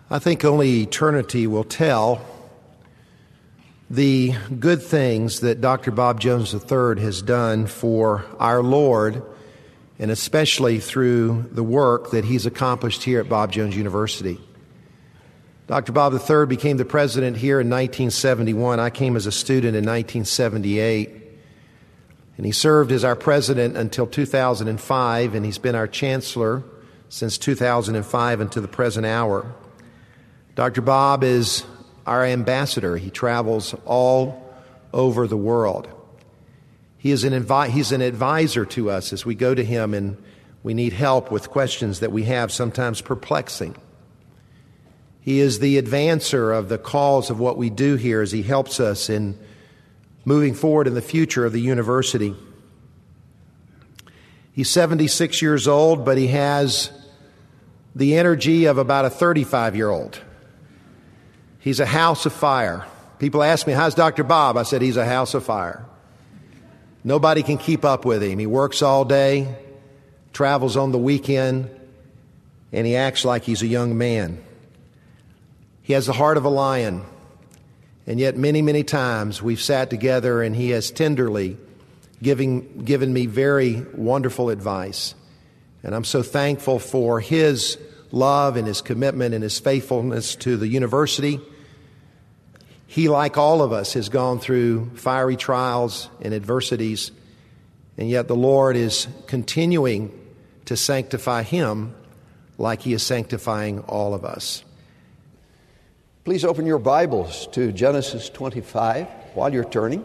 I think only eternity will tell the good things that Dr. Bob Jones III has done for our Lord, and especially through the work that he's accomplished here at Bob Jones University. Dr. Bob III became the president here in 1971. I came as a student in 1978. And he served as our president until 2005, and he's been our chancellor since 2005 until the present hour. Dr. Bob is our ambassador. He travels all over the world. He's an advisor to us as we go to him and we need help with questions that we have, sometimes perplexing. He is the advancer of the cause of what we do here as he helps us in moving forward in the future of the university. He's 76 years old, but he has the energy of about a 35-year-old. He's a house of fire. People ask me, how's Dr. Bob? I said, he's a house of fire. Nobody can keep up with him. He works all day, travels on the weekend, and he acts like he's a young man. He has the heart of a lion. And yet many, many times we've sat together and he has tenderly given me very wonderful advice. And I'm so thankful for his love and his commitment and his faithfulness to the university. He, like all of us, has gone through fiery trials and adversities, and yet the Lord is continuing to sanctify him like he is sanctifying all of us. Please open your Bibles to Genesis 25 while you're turning.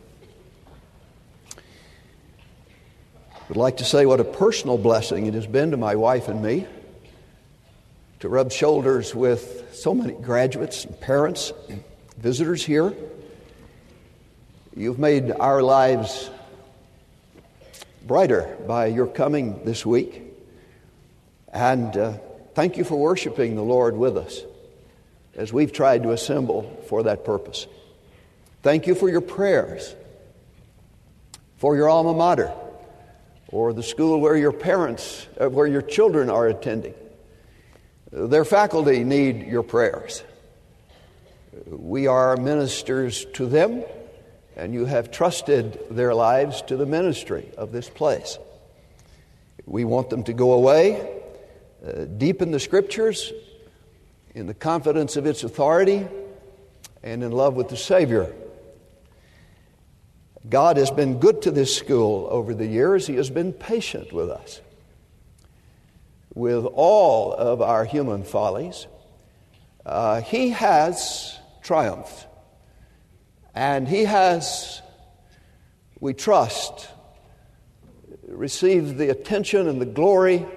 I would like to say what a personal blessing it has been to my wife and me to rub shoulders with so many graduates and parents and visitors here. You've made our lives brighter by your coming this week. And thank you for worshiping the Lord with us as we've tried to assemble for that purpose. Thank you for your prayers, for your alma mater, or the school where your children are attending. Their faculty need your prayers. We are ministers to them, and you have trusted their lives to the ministry of this place. We want them to go away deep in the Scriptures, in the confidence of its authority, and in love with the Savior. God has been good to this school over the years. He has been patient with us. With all of our human follies, He has triumphed. And He has, we trust, received the attention and the glory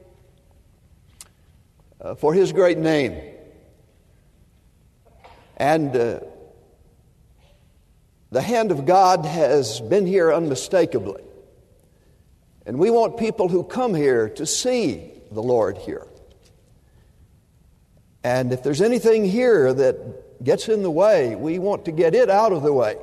for His great name. And the hand of God has been here unmistakably. And we want people who come here to see the Lord here. And if there's anything here that gets in the way, we want to get it out of the way.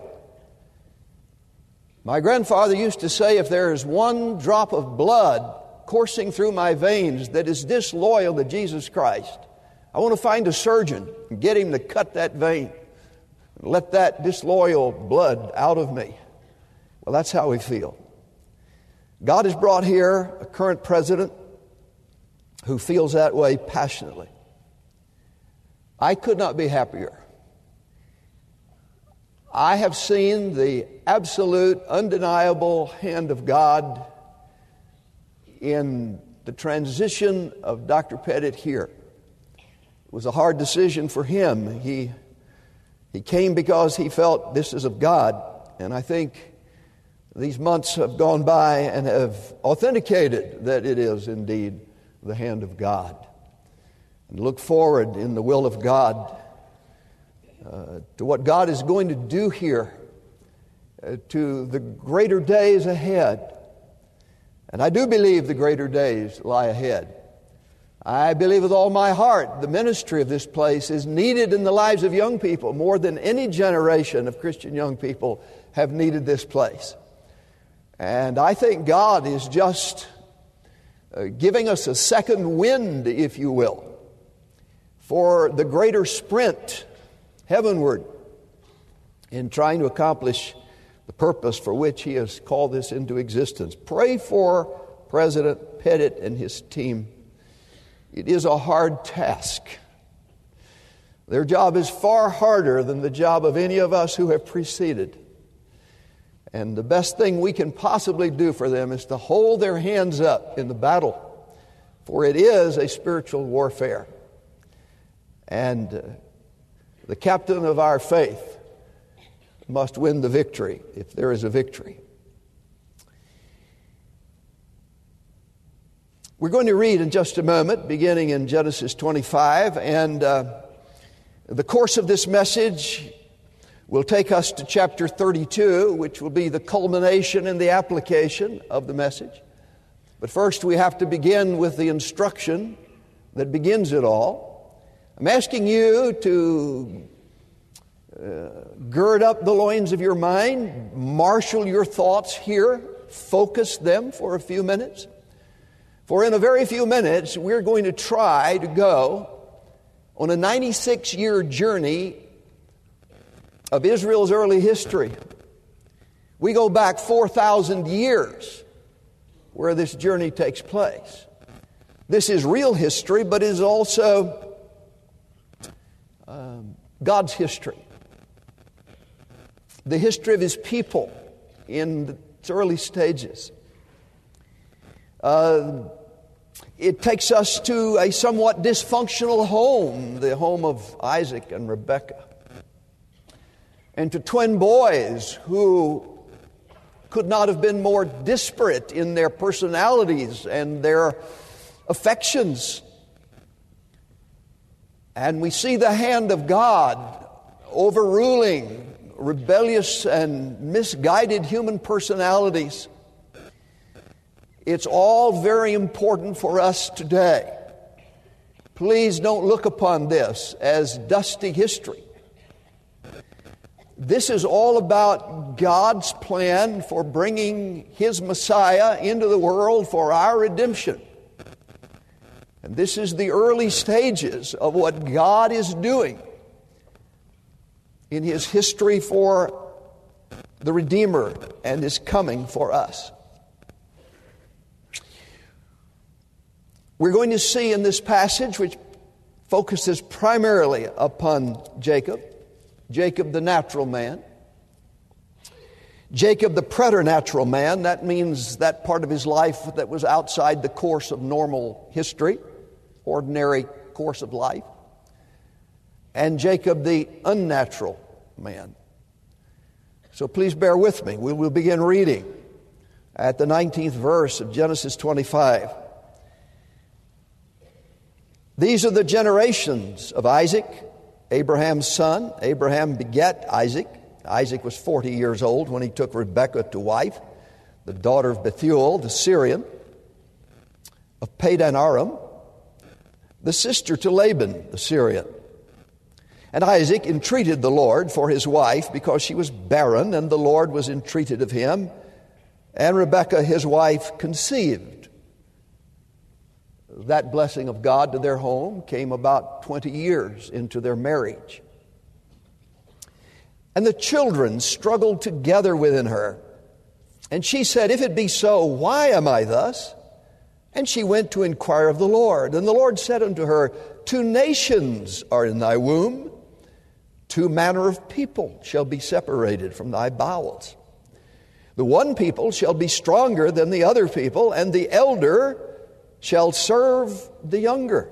My grandfather used to say, if there is one drop of blood coursing through my veins that is disloyal to Jesus Christ, I want to find a surgeon and get him to cut that vein and let that disloyal blood out of me. Well, that's how we feel. God has brought here a current president who feels that way passionately. I could not be happier. I have seen the absolute, undeniable hand of God in the transition of Dr. Pettit here. It was a hard decision for him. He came because he felt this is of God. And I think these months have gone by and have authenticated that it is indeed the hand of God. And look forward in the will of God to what God is going to do here, to the greater days ahead. And I do believe the greater days lie ahead. I believe with all my heart the ministry of this place is needed in the lives of young people more than any generation of Christian young people have needed this place. And I think God is just giving us a second wind, if you will, for the greater sprint heavenward in trying to accomplish the purpose for which He has called this into existence. Pray for President Pettit and his team. It is a hard task. Their job is far harder than the job of any of us who have preceded. And the best thing we can possibly do for them is to hold their hands up in the battle, for it is a spiritual warfare. And the captain of our faith must win the victory, if there is a victory. We're going to read in just a moment, beginning in Genesis 25, and the course of this message will take us to chapter 32, which will be the culmination and the application of the message. But first we have to begin with the instruction that begins it all. I'm asking you to gird up the loins of your mind, marshal your thoughts here, focus them for a few minutes. For in a very few minutes, we're going to try to go on a 96-year journey of Israel's early history. We go back 4,000 years where this journey takes place. This is real history, but it is also God's history. The history of His people in its early stages. It takes us to a somewhat dysfunctional home, the home of Isaac and Rebekah, and to twin boys who could not have been more disparate in their personalities and their affections. And we see the hand of God overruling rebellious and misguided human personalities. It's all very important for us today. Please don't look upon this as dusty history. This is all about God's plan for bringing His Messiah into the world for our redemption. And this is the early stages of what God is doing in His history for the Redeemer and His coming for us. We're going to see in this passage, which focuses primarily upon Jacob the natural man, Jacob the preternatural man. That means that part of his life that was outside the course of normal history, ordinary course of life, and Jacob the unnatural man. So please bear with me. We will begin reading at the 19th verse of Genesis 25. These are the generations of Isaac, Abraham's son. Abraham begat Isaac. Isaac was 40 years old when he took Rebekah to wife, the daughter of Bethuel, the Syrian, of Padan Aram, the sister to Laban, the Syrian. And Isaac entreated the Lord for his wife because she was barren, and the Lord was entreated of him. And Rebekah, his wife, conceived. That blessing of God to their home came about 20 years into their marriage. And the children struggled together within her. And she said, "If it be so, why am I thus?" And she went to inquire of the Lord. And the Lord said unto her, 2 nations are in thy womb, 2 manner of people shall be separated from thy bowels. The one people shall be stronger than the other people, and the elder shall serve the younger.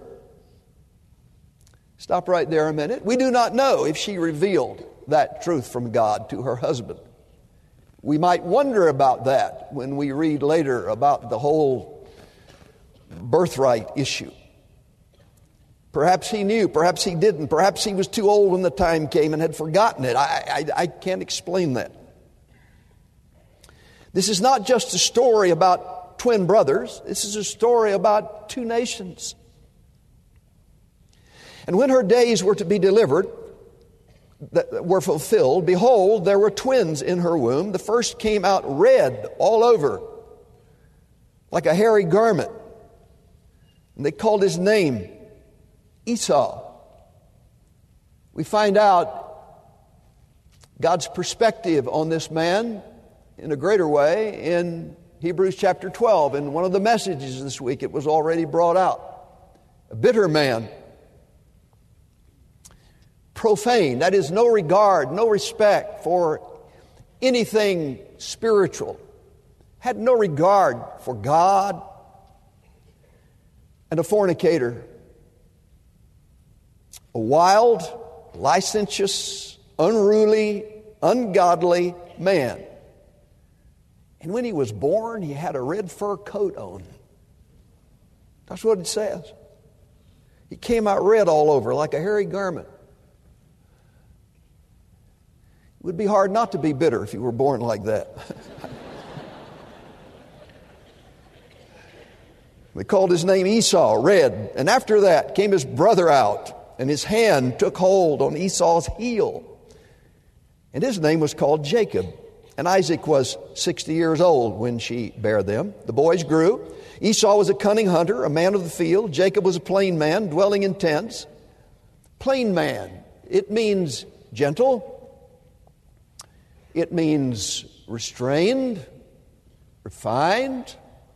Stop right there a minute. We do not know if she revealed that truth from God to her husband. We might wonder about that when we read later about the whole birthright issue. Perhaps he knew, perhaps he didn't, perhaps he was too old when the time came and had forgotten it. I can't explain that. This is not just a story about twin brothers. This is a story about 2 nations. And when her days were to be delivered, that were fulfilled, behold, there were twins in her womb. The first came out red all over, like a hairy garment. And they called his name Esau. We find out God's perspective on this man in a greater way in Hebrews chapter 12. In one of the messages this week, it was already brought out. A bitter man. Profane, that is, no regard, no respect for anything spiritual. Had no regard for God. And a fornicator. A wild, licentious, unruly, ungodly man. And when he was born, he had a red fur coat on. That's what it says. He came out red all over like a hairy garment. It would be hard not to be bitter if you were born like that. They called his name Esau, red. And after that came his brother out, and his hand took hold on Esau's heel. And his name was called Jacob. And Isaac was 60 years old when she bare them. The boys grew. Esau was a cunning hunter, a man of the field. Jacob was a plain man, dwelling in tents. Plain man, it means gentle. It means restrained, refined.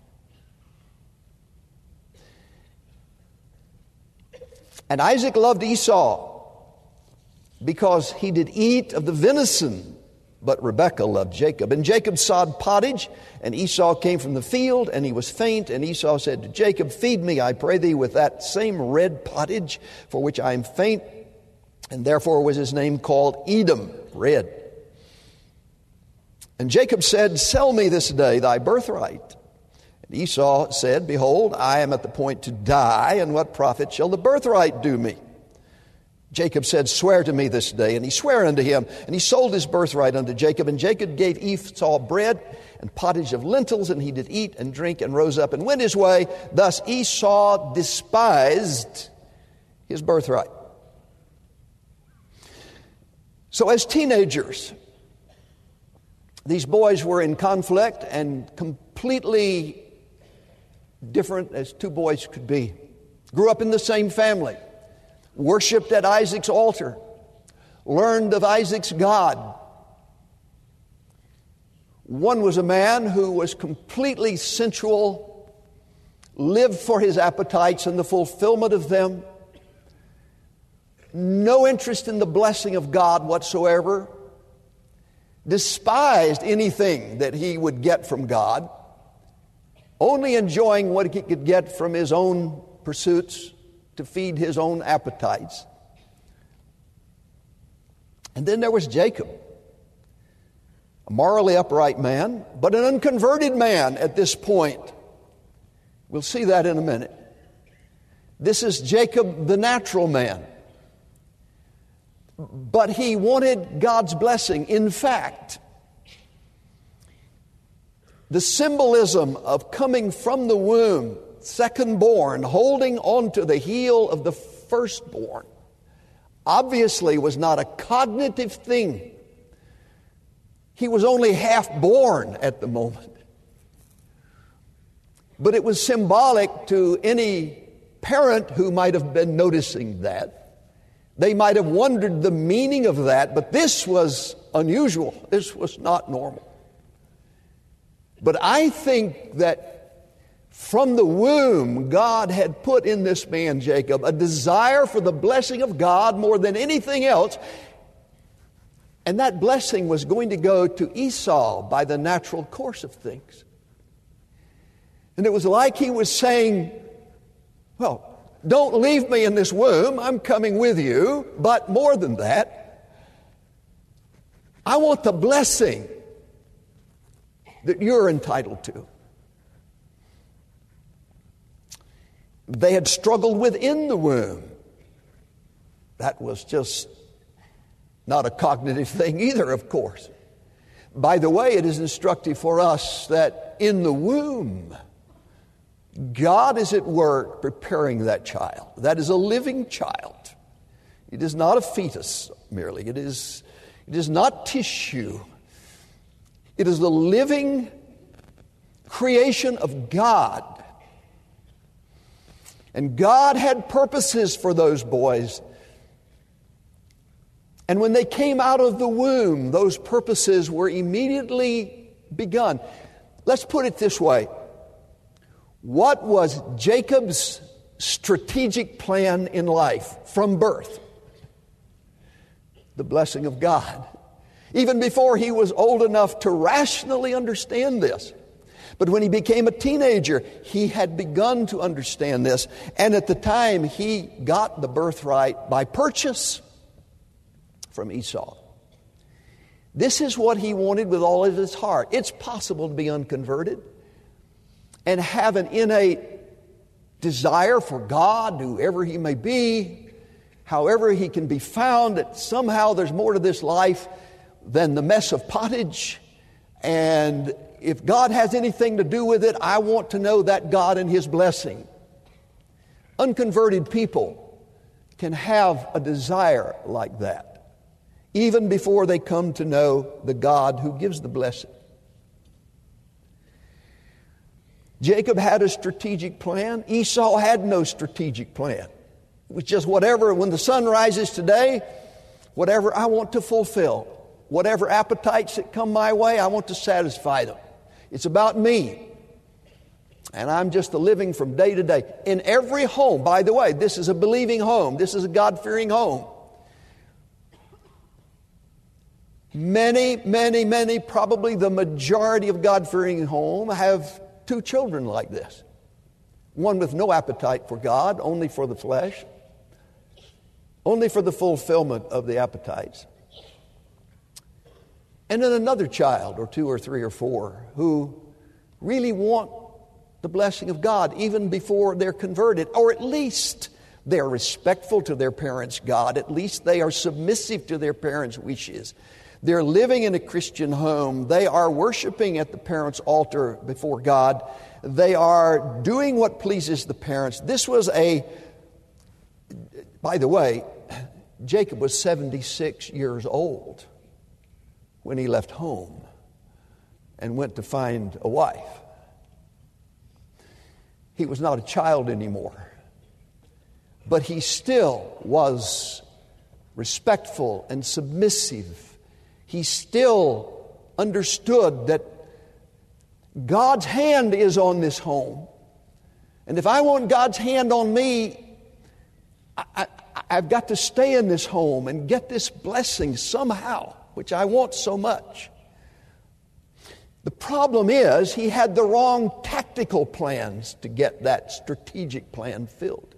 And Isaac loved Esau because he did eat of the venison, but Rebekah loved Jacob. And Jacob sawed pottage, and Esau came from the field, and he was faint. And Esau said to Jacob, feed me, I pray thee, with that same red pottage for which I am faint. And therefore was his name called Edom, red. And Jacob said, sell me this day thy birthright. And Esau said, behold, I am at the point to die, and what profit shall the birthright do me? Jacob said, swear to me this day. And he sware unto him, and he sold his birthright unto Jacob. And Jacob gave Esau bread and pottage of lentils, and he did eat and drink and rose up and went his way. Thus Esau despised his birthright. So as teenagers, these boys were in conflict and completely different as two boys could be. Grew up in the same family. Worshipped at Isaac's altar. Learned of Isaac's God. One was a man who was completely sensual, lived for his appetites and the fulfillment of them. No interest in the blessing of God whatsoever. Despised anything that he would get from God. Only enjoying what he could get from his own pursuits to feed his own appetites. And then there was Jacob, a morally upright man, but an unconverted man at this point. We'll see that in a minute. This is Jacob, the natural man. But he wanted God's blessing. In fact, the symbolism of coming from the womb, second-born, holding on to the heel of the firstborn, obviously was not a cognitive thing. He was only half-born at the moment. But it was symbolic to any parent who might have been noticing that. They might have wondered the meaning of that, but this was unusual. This was not normal. But I think that from the womb, God had put in this man, Jacob, a desire for the blessing of God more than anything else. And that blessing was going to go to Esau by the natural course of things. And it was like he was saying, well, don't leave me in this womb. I'm coming with you. But more than that, I want the blessing that you're entitled to. They had struggled within the womb. That was just not a cognitive thing either, of course. By the way, it is instructive for us that in the womb, God is at work preparing that child. That is a living child. It is not a fetus merely. It is not tissue. It is the living creation of God. And God had purposes for those boys And when they came out of the womb, those purposes were immediately begun. Let's put it this way. What was Jacob's strategic plan in life from birth? The blessing of God. Even before he was old enough to rationally understand this. But when he became a teenager, he had begun to understand this. And at the time, he got the birthright by purchase from Esau. This is what he wanted with all of his heart. It's possible to be unconverted and have an innate desire for God, whoever he may be, however he can be found, that somehow there's more to this life than the mess of pottage. And if God has anything to do with it, I want to know that God and his blessing. Unconverted people can have a desire like that, even before they come to know the God who gives the blessing. Jacob had a strategic plan. Esau had no strategic plan. It was just whatever, when the sun rises today, whatever I want to fulfill. Whatever appetites that come my way, I want to satisfy them. It's about me. And I'm just living from day to day. In every home, by the way, this is a believing home. This is a God-fearing home. Many, probably the majority of God-fearing homes have two children like this. One with no appetite for God, only for the flesh, only for the fulfillment of the appetites. And then another child, or two or three or four, who really want the blessing of God even before they're converted, or at least they're respectful to their parents' God. At least they are submissive to their parents' wishes. They're living in a Christian home. They are worshiping at the parents' altar before God. They are doing what pleases the parents. This was by the way, Jacob was 76 years old when he left home and went to find a wife. He was not a child anymore, but he still was respectful and submissive. He still understood that God's hand is on this home. And if I want God's hand on me, I've got to stay in this home and get this blessing somehow, which I want so much. The problem is he had the wrong tactical plans to get that strategic plan filled.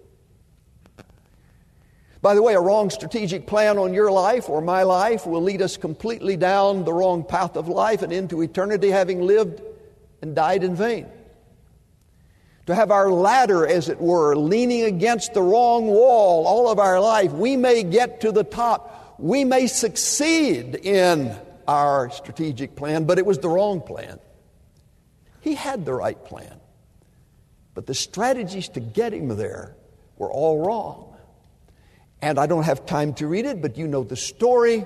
By the way, a wrong strategic plan on your life or my life will lead us completely down the wrong path of life and into eternity, having lived and died in vain. To have our ladder, as it were, leaning against the wrong wall all of our life, we may get to the top. We may succeed in our strategic plan, but it was the wrong plan. He had the right plan, but the strategies to get him there were all wrong. And I don't have time to read it, but you know the story.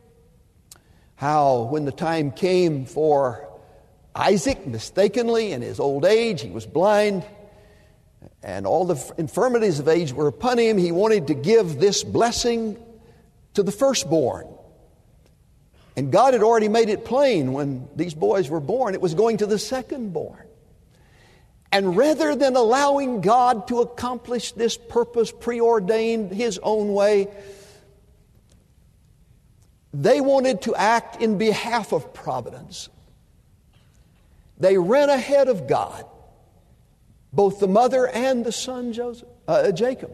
How when the time came for Isaac, mistakenly, in his old age, he was blind, and all the infirmities of age were upon him. He wanted to give this blessing to the firstborn. And God had already made it plain when these boys were born, it was going to the secondborn. And rather than allowing God to accomplish this purpose preordained his own way, they wanted to act in behalf of providence. They ran ahead of God, both the mother and the son Jacob.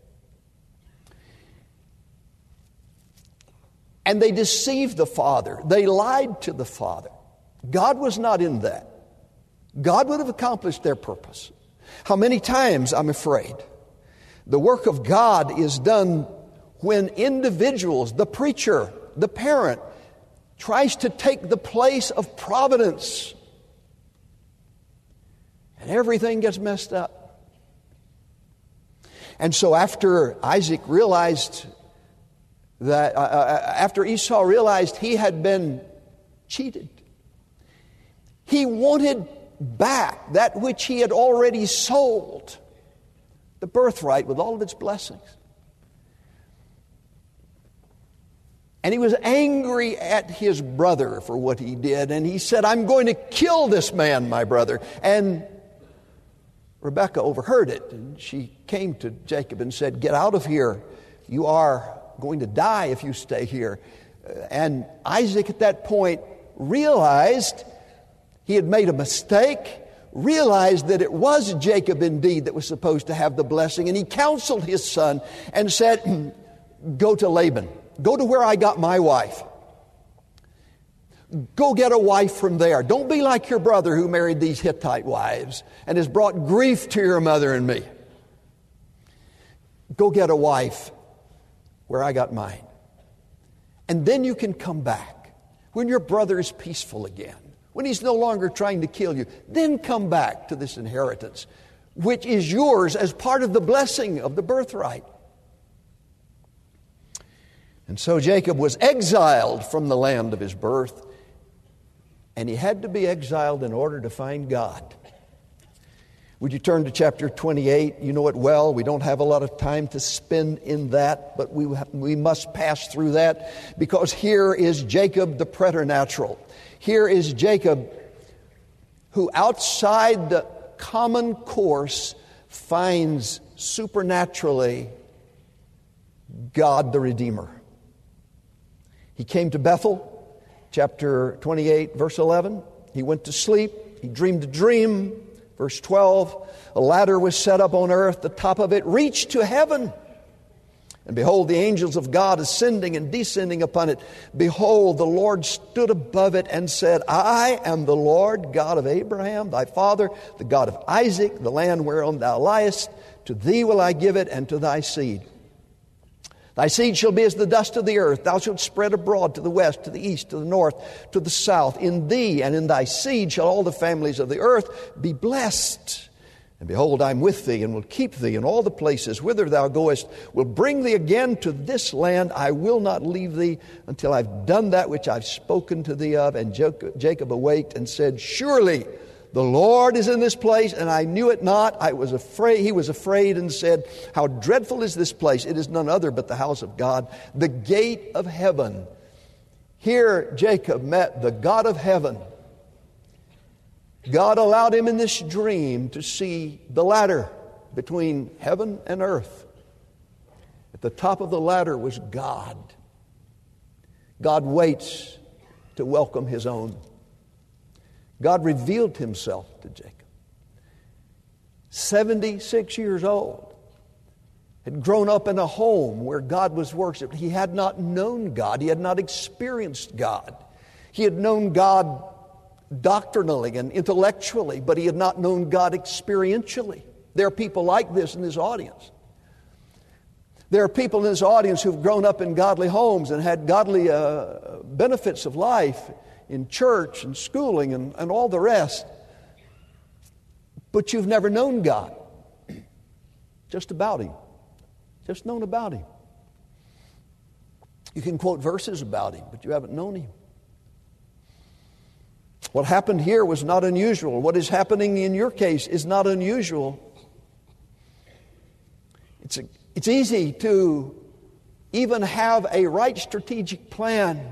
And they deceived the father. They lied to the father. God was not in that. God would have accomplished their purpose. How many times, I'm afraid, the work of God is done when individuals, the preacher, the parent, tries to take the place of providence. And everything gets messed up. And so after Isaac realized that, after Esau realized he had been cheated, he wanted back that which he had already sold, the birthright with all of its blessings. And he was angry at his brother for what he did. And he said, I'm going to kill this man, my brother. And Rebekah overheard it. And she came to Jacob and said, get out of here. You are going to die if you stay here. And Isaac at that point realized he had made a mistake, realized that it was Jacob indeed that was supposed to have the blessing. And he counseled his son and said, go to Laban. Go to where I got my wife. Go get a wife from there. Don't be like your brother who married these Hittite wives and has brought grief to your mother and me. Go get a wife where I got mine. And then you can come back when your brother is peaceful again, when he's no longer trying to kill you. Then come back to this inheritance, which is yours as part of the blessing of the birthright. And so Jacob was exiled from the land of his birth, and he had to be exiled in order to find God. Would you turn to chapter 28? You know it well. We don't have a lot of time to spend in that, but we must pass through that, because here is Jacob the preternatural. Here is Jacob who, outside the common course, finds supernaturally God the Redeemer. He came to Bethel, chapter 28, verse 11. He went to sleep. He dreamed a dream. Verse 12, a ladder was set up on earth. The top of it reached to heaven. And behold, the angels of God ascending and descending upon it. Behold, the Lord stood above it and said, I am the Lord God of Abraham, thy father, the God of Isaac, the land whereon thou liest. To thee will I give it, and to thy seed. Thy seed shall be as the dust of the earth. Thou shalt spread abroad to the west, to the east, to the north, to the south. In thee and in thy seed shall all the families of the earth be blessed. And behold, I am with thee, and will keep thee in all the places whither thou goest, will bring thee again to this land. I will not leave thee until I've done that which I've spoken to thee of. And Jacob awaked and said, surely the Lord is in this place, and I knew it not. I was afraid. He was afraid and said, how dreadful is this place? It is none other but the house of God, the gate of heaven. Here Jacob met the God of heaven. God allowed him in this dream to see the ladder between heaven and earth. At the top of the ladder was God. God waits to welcome his own. God revealed himself to Jacob. 76 years old. Had grown up in a home where God was worshipped. He had not known God. He had not experienced God. He had known God doctrinally and intellectually, but he had not known God experientially. There are people like this in this audience. There are people in this audience who've grown up in godly homes and had godly benefits of life in church and schooling and all the rest. But you've never known God. Just about Him. Just known about Him. You can quote verses about Him, but you haven't known Him. What happened here was not unusual. What is happening in your case is not unusual. It's easy to even have a right strategic plan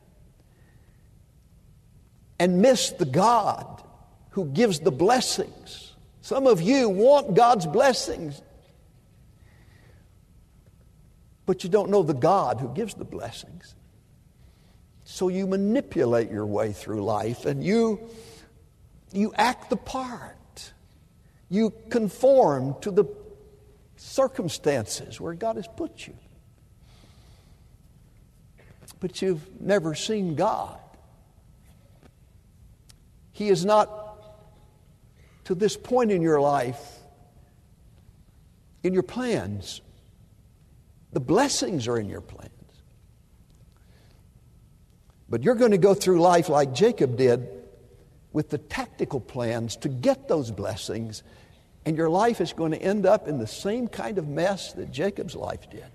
and miss the God who gives the blessings. Some of you want God's blessings, but you don't know the God who gives the blessings. So you manipulate your way through life, and you act the part. You conform to the circumstances where God has put you. But you've never seen God. He is not, to this point in your life, in your plans. The blessings are in your plans. But you're going to go through life like Jacob did, with the tactical plans to get those blessings, and your life is going to end up in the same kind of mess that Jacob's life did.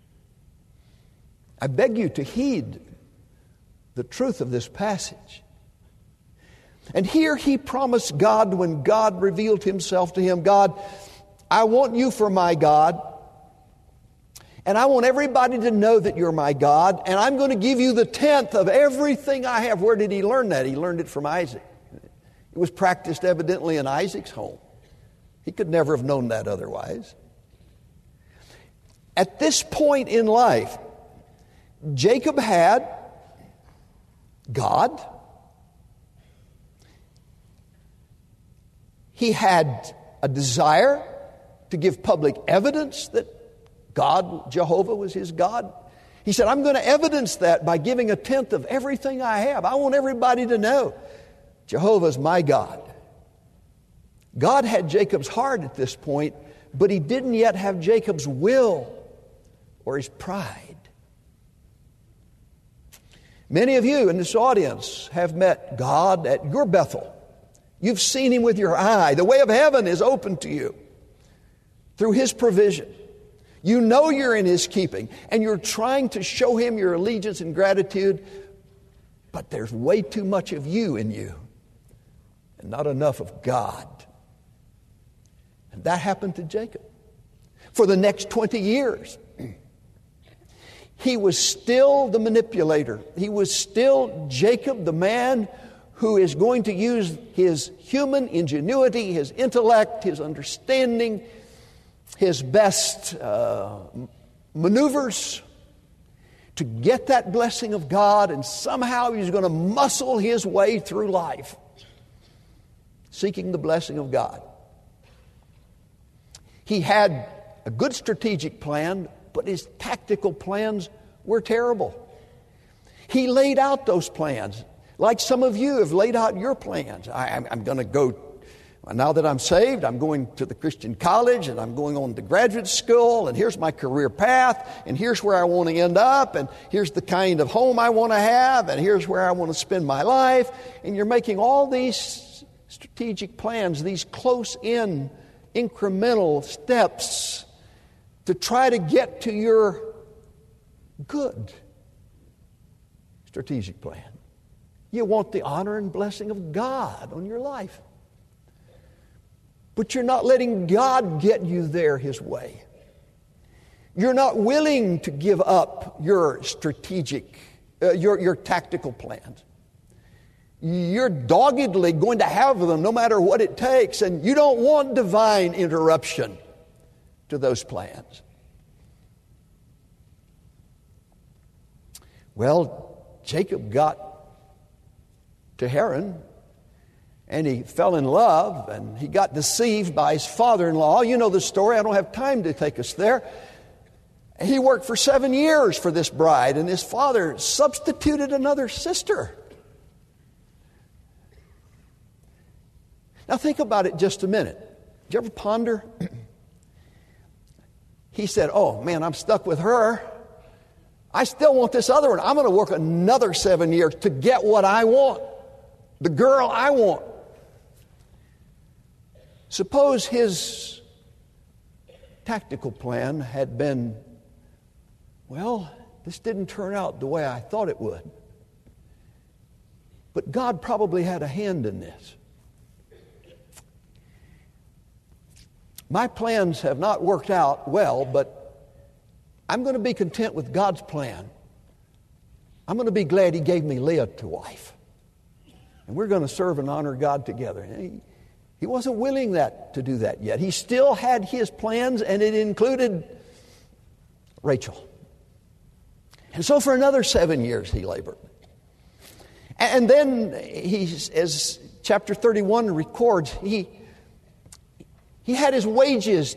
I beg you to heed the truth of this passage. And here he promised God, when God revealed himself to him, God, I want you for my God. And I want everybody to know that you're my God, and I'm going to give you the 10th of everything I have. Where did he learn that? He learned it from Isaac. It was practiced evidently in Isaac's home. He could never have known that otherwise. At this point in life, Jacob had God. He had a desire to give public evidence that God, Jehovah, was his God. He said, I'm going to evidence that by giving a 10th of everything I have. I want everybody to know Jehovah's my God. God had Jacob's heart at this point, but he didn't yet have Jacob's will or his pride. Many of you in this audience have met God at your Bethel. You've seen him with your eye. The way of heaven is open to you through his provision. You know you're in his keeping, and you're trying to show him your allegiance and gratitude, but there's way too much of you in you and not enough of God. And that happened to Jacob. For the next 20 years, he was still the manipulator. He was still Jacob, the man who is going to use his human ingenuity, his intellect, his understanding, his best maneuvers to get that blessing of God, and somehow he's going to muscle his way through life seeking the blessing of God. He had a good strategic plan, but his tactical plans were terrible. He laid out those plans like some of you have laid out your plans. I'm going to go. Now that I'm saved, I'm going to the Christian college, and I'm going on to graduate school, and here's my career path, and here's where I want to end up, and here's the kind of home I want to have, and here's where I want to spend my life. And you're making all these strategic plans, these close-in, incremental steps to try to get to your good strategic plan. You want the honor and blessing of God on your life. But you're not letting God get you there his way. You're not willing to give up your strategic, your tactical plans. You're doggedly going to have them no matter what it takes, and you don't want divine interruption to those plans. Well, Jacob got to Haran, and he fell in love, and he got deceived by his father-in-law. You know the story. I don't have time to take us there. He worked for 7 years for this bride, and his father substituted another sister. Now think about it just a minute. Did you ever ponder? He said, oh man, I'm stuck with her. I still want this other one. I'm going to work another 7 years to get what I want. The girl I want. Suppose his tactical plan had been, well, this didn't turn out the way I thought it would. But God probably had a hand in this. My plans have not worked out well, but I'm going to be content with God's plan. I'm going to be glad he gave me Leah to wife. And we're going to serve and honor God together. He wasn't willing to do that yet. He still had his plans, and it included Rachel. And so for another 7 years he labored. And then as chapter 31 records, he had his wages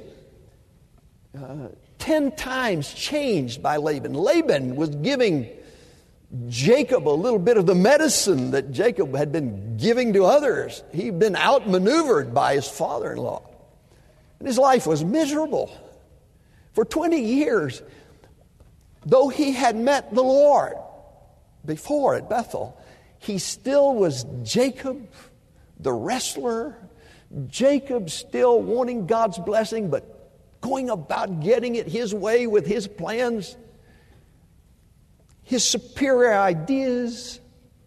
10 times changed by Laban. Laban was giving Jacob a little bit of the medicine that Jacob had been giving to others. He'd been outmaneuvered by his father-in-law. And his life was miserable. For 20 years, though he had met the Lord before at Bethel, he still was Jacob, the wrestler. Jacob still wanting God's blessing, but going about getting it his way with his plans, his superior ideas.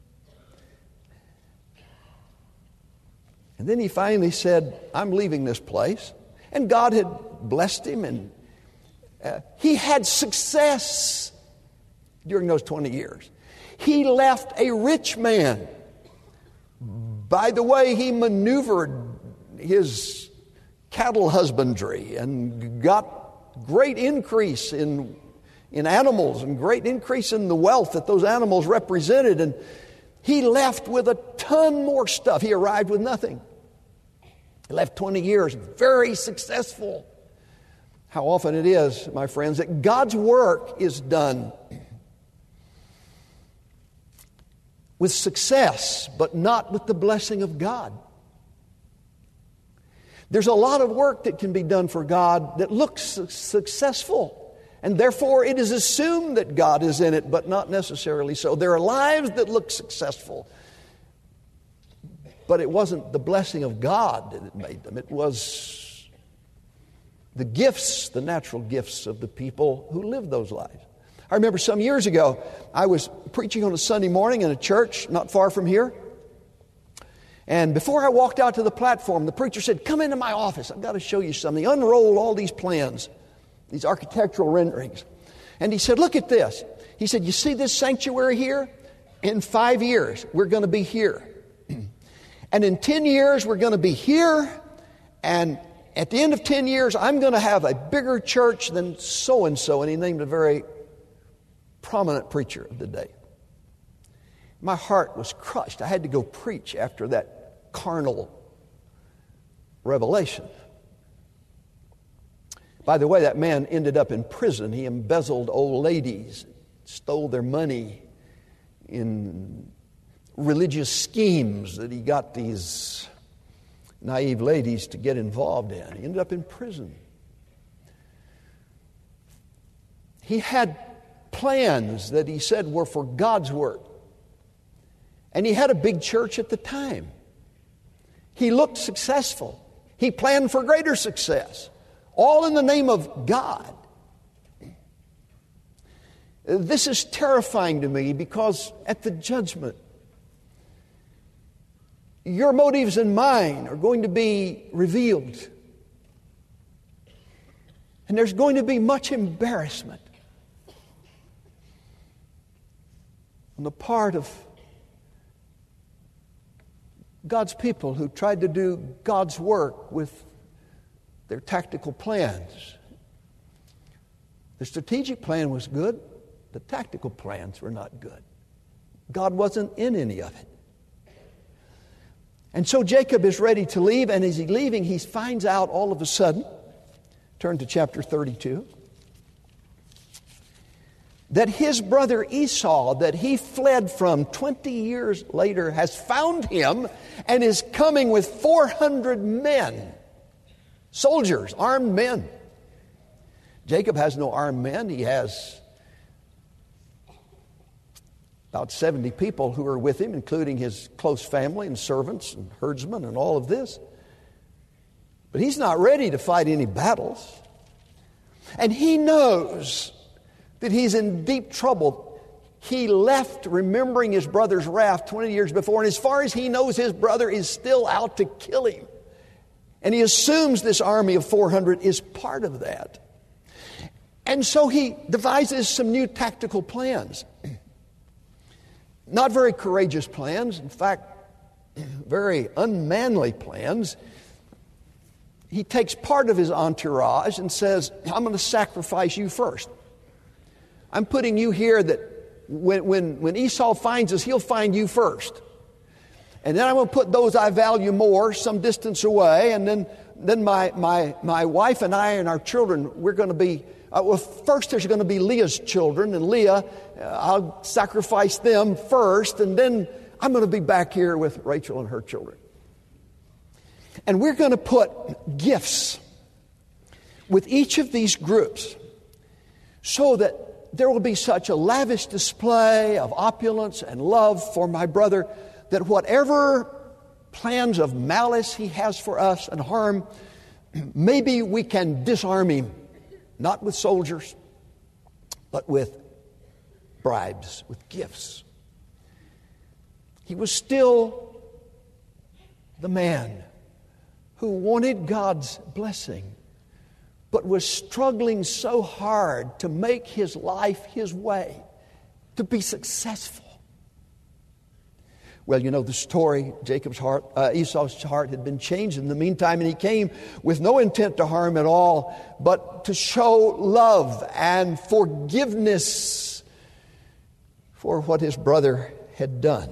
And then he finally said, I'm leaving this place. And God had blessed him, and He had success during those 20 years. He left a rich man. By the way, he maneuvered his cattle husbandry and got great increase in animals and great increase in the wealth that those animals represented. And he left with a ton more stuff. He arrived with nothing. He left 20 years, very successful. How often it is, my friends, that God's work is done with success, but not with the blessing of God. There's a lot of work that can be done for God that looks successful, and therefore it is assumed that God is in it, but not necessarily so. There are lives that look successful, but it wasn't the blessing of God that made them. It was the gifts, the natural gifts of the people who lived those lives. I remember some years ago, I was preaching on a Sunday morning in a church not far from here. And before I walked out to the platform, the preacher said, "Come into my office. I've got to show you something." He unrolled all these plans, these architectural renderings. And he said, "Look at this." He said, "You see this sanctuary here? In 5 years, we're going to be here. And in 10 years, we're going to be here. And at the end of 10 years, I'm going to have a bigger church than so-and-so." And he named a very prominent preacher of the day. My heart was crushed. I had to go preach after that carnal revelation. By the way, that man ended up in prison. He embezzled old ladies, stole their money in religious schemes that he got these naive ladies to get involved in. He ended up in prison. He had plans that he said were for God's work. And he had a big church at the time. He looked successful. He planned for greater success. All in the name of God. This is terrifying to me because at the judgment, your motives and mine are going to be revealed. And there's going to be much embarrassment on the part of God's people who tried to do God's work with their tactical plans. The strategic plan was good. The tactical plans were not good. God wasn't in any of it. And so Jacob is ready to leave, and as he's leaving, he finds out all of a sudden, turn to chapter 32, that his brother Esau, that he fled from 20 years later, has found him and is coming with 400 men, soldiers, armed men. Jacob has no armed men. He has about 70 people who are with him, including his close family and servants and herdsmen and all of this. But he's not ready to fight any battles. And he knows that he's in deep trouble. He left remembering his brother's wrath 20 years before, and as far as he knows, his brother is still out to kill him. And he assumes this army of 400 is part of that. And so he devises some new tactical plans. Not very courageous plans, in fact, very unmanly plans. He takes part of his entourage and says, "I'm going to sacrifice you first. I'm putting you here that when Esau finds us, he'll find you first. And then I'm going to put those I value more some distance away. And then my wife and I and our children, we're going to be, first there's going to be Leah's children. And Leah, I'll sacrifice them first. And then I'm going to be back here with Rachel and her children. And we're going to put gifts with each of these groups so that there will be such a lavish display of opulence and love for my brother that whatever plans of malice he has for us and harm, maybe we can disarm him, not with soldiers, but with bribes, with gifts." He was still the man who wanted God's blessing, but was struggling so hard to make his life his way, to be successful. Well, you know the story. Esau's heart had been changed in the meantime, and he came with no intent to harm at all, but to show love and forgiveness for what his brother had done.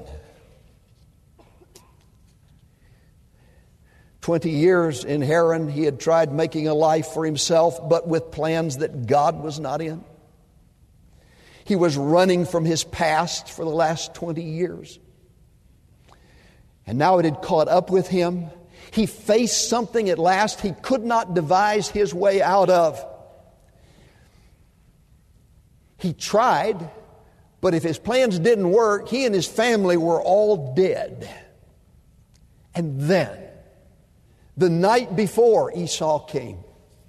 20 years in Haran, he had tried making a life for himself, but with plans that God was not in. He was running from his past for the last 20 years. And now it had caught up with him. He faced something at last he could not devise his way out of. He tried, but if his plans didn't work, he and his family were all dead. And then, the night before, Esau came.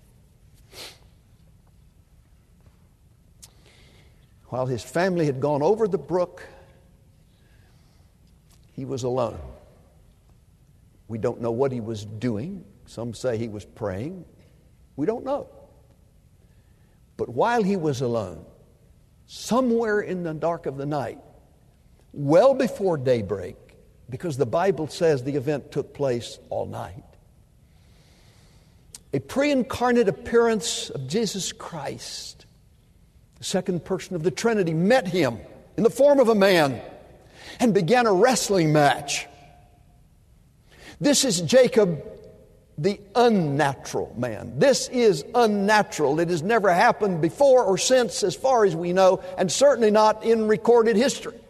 While his family had gone over the brook, he was alone. We don't know what he was doing. Some say he was praying. We don't know. But while he was alone, somewhere in the dark of the night, well before daybreak, because the Bible says the event took place all night, a pre-incarnate appearance of Jesus Christ, the second person of the Trinity, met him in the form of a man and began a wrestling match. This is Jacob, the unnatural man. This is unnatural. It has never happened before or since, as far as we know, and certainly not in recorded history.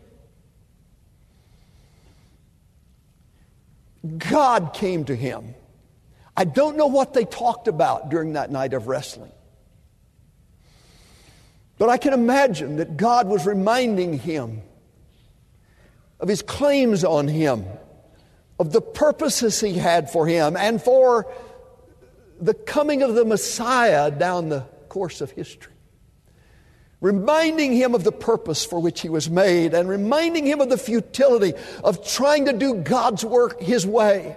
God came to him. I don't know what they talked about during that night of wrestling. But I can imagine that God was reminding him of his claims on him, of the purposes he had for him, and for the coming of the Messiah down the course of history. Reminding him of the purpose for which he was made, and reminding him of the futility of trying to do God's work his way.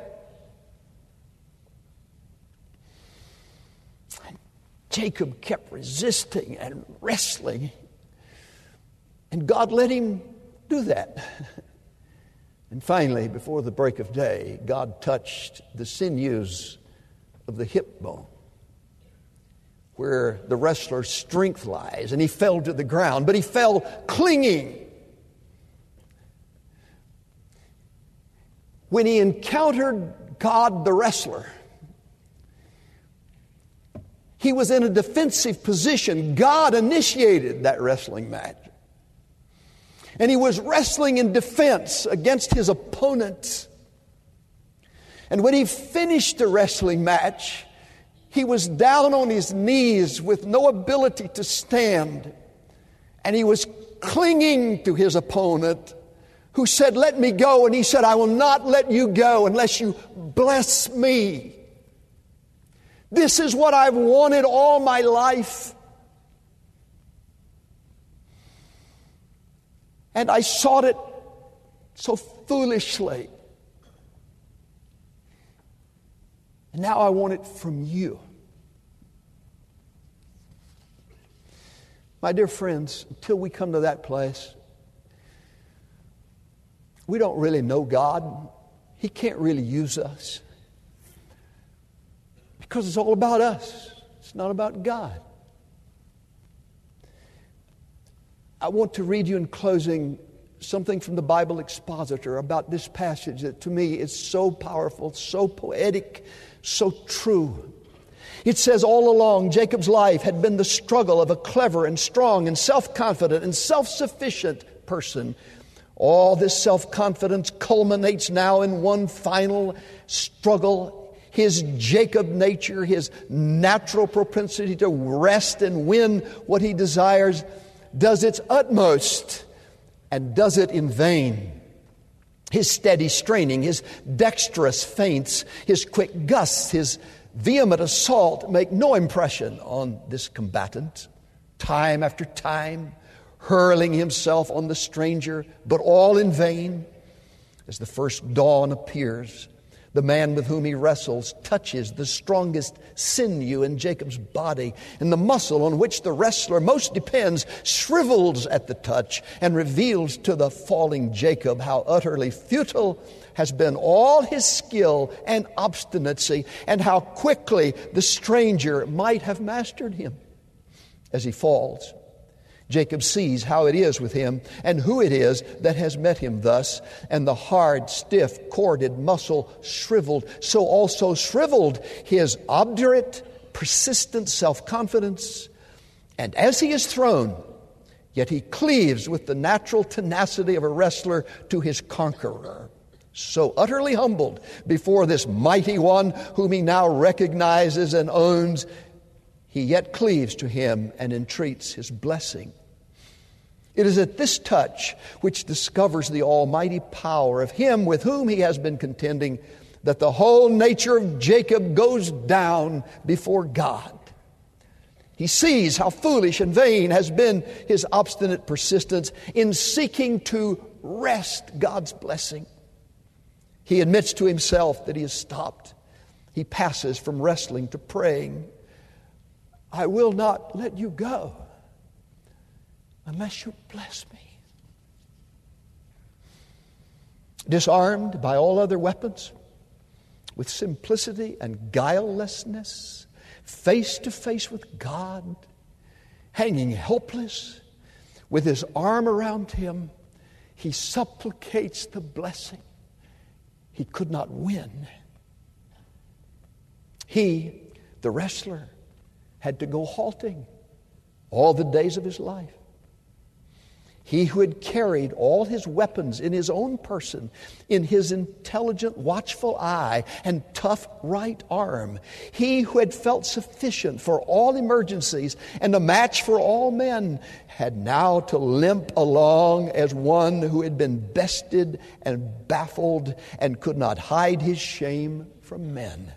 And Jacob kept resisting and wrestling, and God let him do that. And finally, before the break of day, God touched the sinews of the hip bone, where the wrestler's strength lies, and he fell to the ground, but he fell clinging. When he encountered God the wrestler, he was in a defensive position. God initiated that wrestling match. And he was wrestling in defense against his opponent. And when he finished the wrestling match, he was down on his knees with no ability to stand. And he was clinging to his opponent, who said, "Let me go." And he said, "I will not let you go unless you bless me. This is what I've wanted all my life. And I sought it so foolishly. And now I want it from you." My dear friends, until we come to that place, we don't really know God. He can't really use us, because it's all about us. It's not about God. I want to read you in closing something from the Bible Expositor about this passage that to me is so powerful, so poetic, so true. It says, all along, Jacob's life had been the struggle of a clever and strong and self-confident and self-sufficient person. All this self-confidence culminates now in one final struggle. His Jacob nature, his natural propensity to wrest and win what he desires, does its utmost and does it in vain. His steady straining, his dexterous feints, his quick gusts, his vehement assault make no impression on this combatant. Time after time, hurling himself on the stranger, but all in vain. As the first dawn appears, The man with whom he wrestles touches the strongest sinew in Jacob's body, and the muscle on which the wrestler most depends shrivels at the touch and reveals to the falling Jacob how utterly futile has been all his skill and obstinacy, and how quickly the stranger might have mastered him. As he falls, Jacob sees how it is with him and who it is that has met him thus, and the hard, stiff, corded muscle shriveled. So also shriveled his obdurate, persistent self-confidence. And as he is thrown, yet he cleaves with the natural tenacity of a wrestler to his conqueror. So utterly humbled before this mighty one whom he now recognizes and owns, he yet cleaves to him and entreats his blessing. It is at this touch, which discovers the almighty power of him with whom he has been contending, that the whole nature of Jacob goes down before God. He sees how foolish and vain has been his obstinate persistence in seeking to wrest God's blessing. He admits to himself that he has stopped. He passes from wrestling to praying. I will not let you go unless you bless me. Disarmed by all other weapons, with simplicity and guilelessness, face to face with God, hanging helpless, with his arm around him, he supplicates the blessing he could not win. He, the wrestler, had to go halting all the days of his life. He who had carried all his weapons in his own person, in his intelligent, watchful eye and tough right arm. He who had felt sufficient for all emergencies and a match for all men, had now to limp along as one who had been bested and baffled and could not hide his shame from men.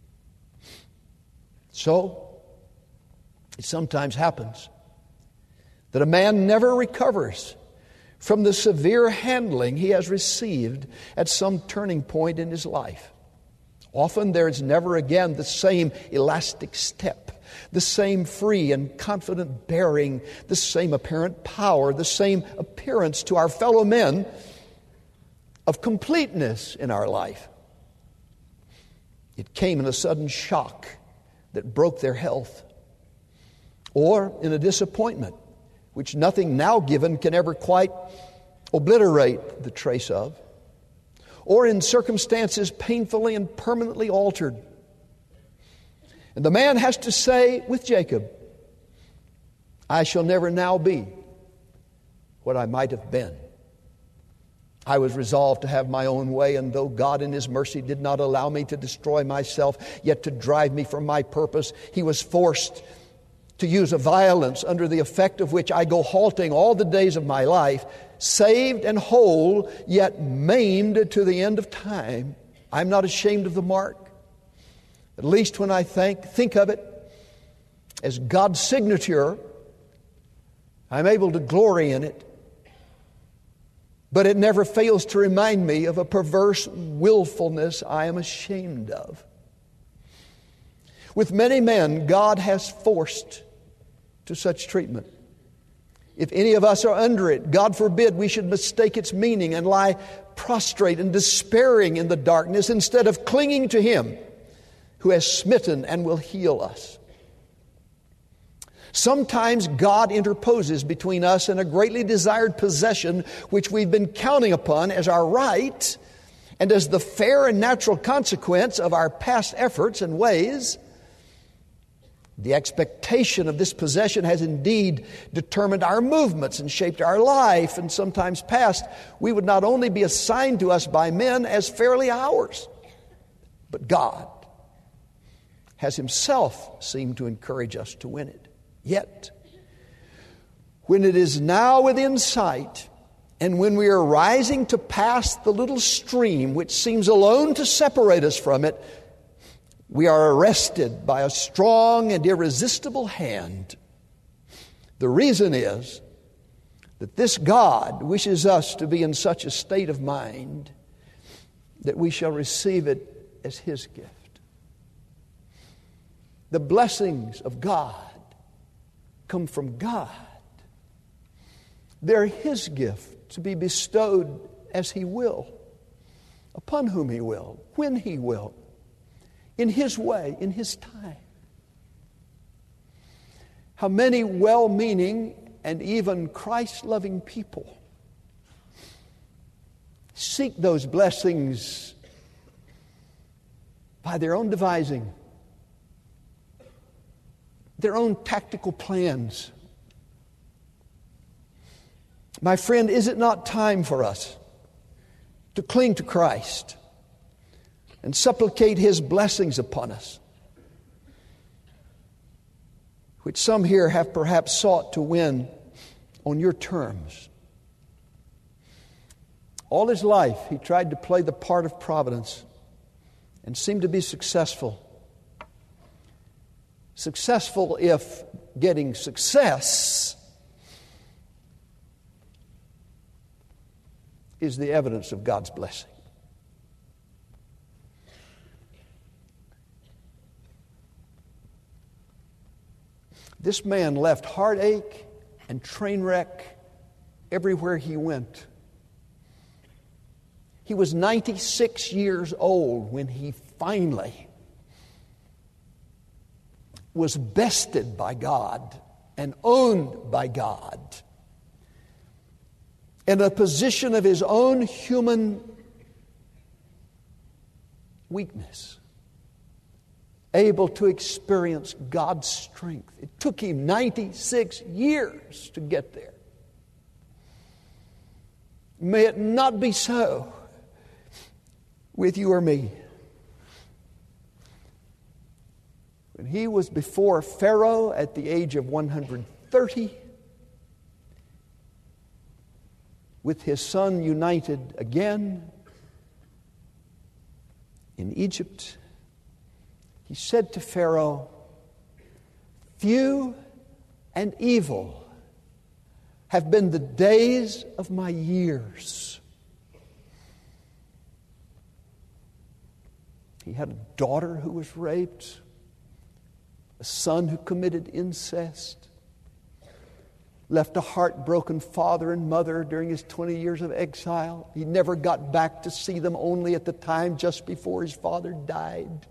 So, it sometimes happens that a man never recovers from the severe handling he has received at some turning point in his life. Often there is never again the same elastic step, the same free and confident bearing, the same apparent power, the same appearance to our fellow men of completeness in our life. It came in a sudden shock that broke their health, or in a disappointment which nothing now given can ever quite obliterate the trace of, or in circumstances painfully and permanently altered. And the man has to say with Jacob, I shall never now be what I might have been. I was resolved to have my own way, and though God in His mercy did not allow me to destroy myself, yet to drive me from my purpose, He was forced to use a violence under the effect of which I go halting all the days of my life, saved and whole, yet maimed to the end of time. I'm not ashamed of the mark. At least when I think of it as God's signature, I'm able to glory in it. But it never fails to remind me of a perverse willfulness I am ashamed of. With many men, God has forced to such treatment. If any of us are under it, God forbid we should mistake its meaning and lie prostrate and despairing in the darkness instead of clinging to Him who has smitten and will heal us. Sometimes God interposes between us and a greatly desired possession which we've been counting upon as our right and as the fair and natural consequence of our past efforts and ways. The expectation of this possession has indeed determined our movements and shaped our life, and sometimes past we would not only be assigned to us by men as fairly ours, but God has Himself seemed to encourage us to win it. Yet, when it is now within sight, and when we are rising to pass the little stream which seems alone to separate us from it, we are arrested by a strong and irresistible hand. The reason is that this God wishes us to be in such a state of mind that we shall receive it as His gift. The blessings of God come from God. They're His gift to be bestowed as He will, upon whom He will, when He will, in His way, in His time. How many well-meaning and even Christ-loving people seek those blessings by their own devising, their own tactical plans. My friend, is it not time for us to cling to Christ and supplicate His blessings upon us, which some here have perhaps sought to win on your terms? All his life, he tried to play the part of providence and seemed to be successful. Successful if getting success is the evidence of God's blessing. This man left heartache and train wreck everywhere he went. He was 96 years old when he finally was bested by God and owned by God in a position of his own human weakness, able to experience God's strength. It took him 96 years to get there. May it not be so with you or me. When he was before Pharaoh at the age of 130, with his son united again in Egypt, he said to Pharaoh, "Few and evil have been the days of my years." He had a daughter who was raped, a son who committed incest, left a heartbroken father and mother during his 20 years of exile. He never got back to see them, only at the time just before his father died.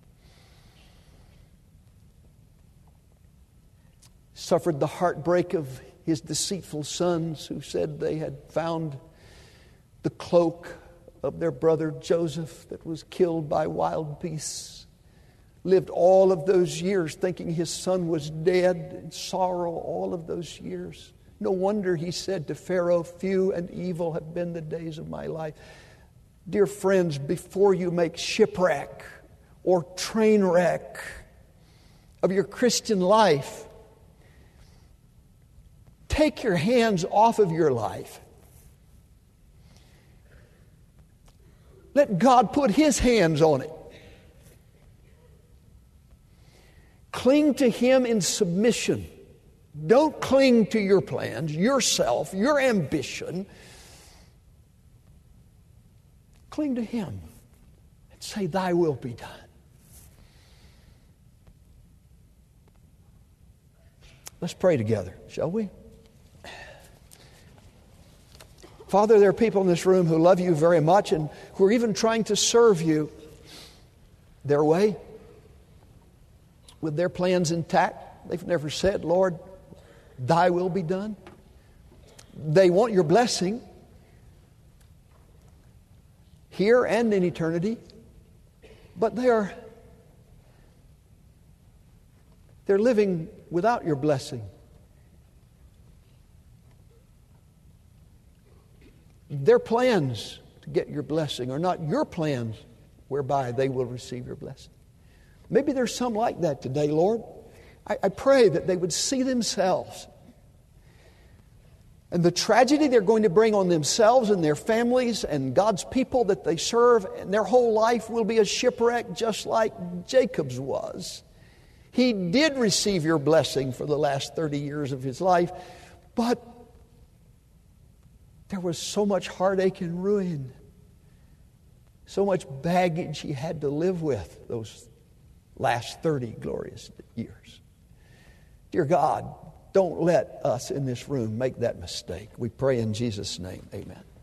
Suffered the heartbreak of his deceitful sons who said they had found the cloak of their brother Joseph that was killed by wild beasts. Lived all of those years thinking his son was dead, in sorrow all of those years. No wonder he said to Pharaoh, "Few and evil have been the days of my life." Dear friends, before you make shipwreck or train wreck of your Christian life, take your hands off of your life. Let God put His hands on it. Cling to Him in submission. Don't cling to your plans, yourself, your ambition. Cling to Him and say, "Thy will be done." Let's pray together, shall we? Father, there are people in this room who love you very much and who are even trying to serve you their way, with their plans intact. They've never said, "Lord, thy will be done." They want your blessing here and in eternity, but they're living without your blessing. Their plans to get your blessing are not your plans whereby they will receive your blessing. Maybe there's some like that today, Lord. I pray that they would see themselves and the tragedy they're going to bring on themselves and their families and God's people that they serve, and their whole life will be a shipwreck just like Jacob's was. He did receive your blessing for the last 30 years of his life, but there was so much heartache and ruin, so much baggage he had to live with those last 30 glorious years. Dear God, don't let us in this room make that mistake. We pray in Jesus' name. Amen.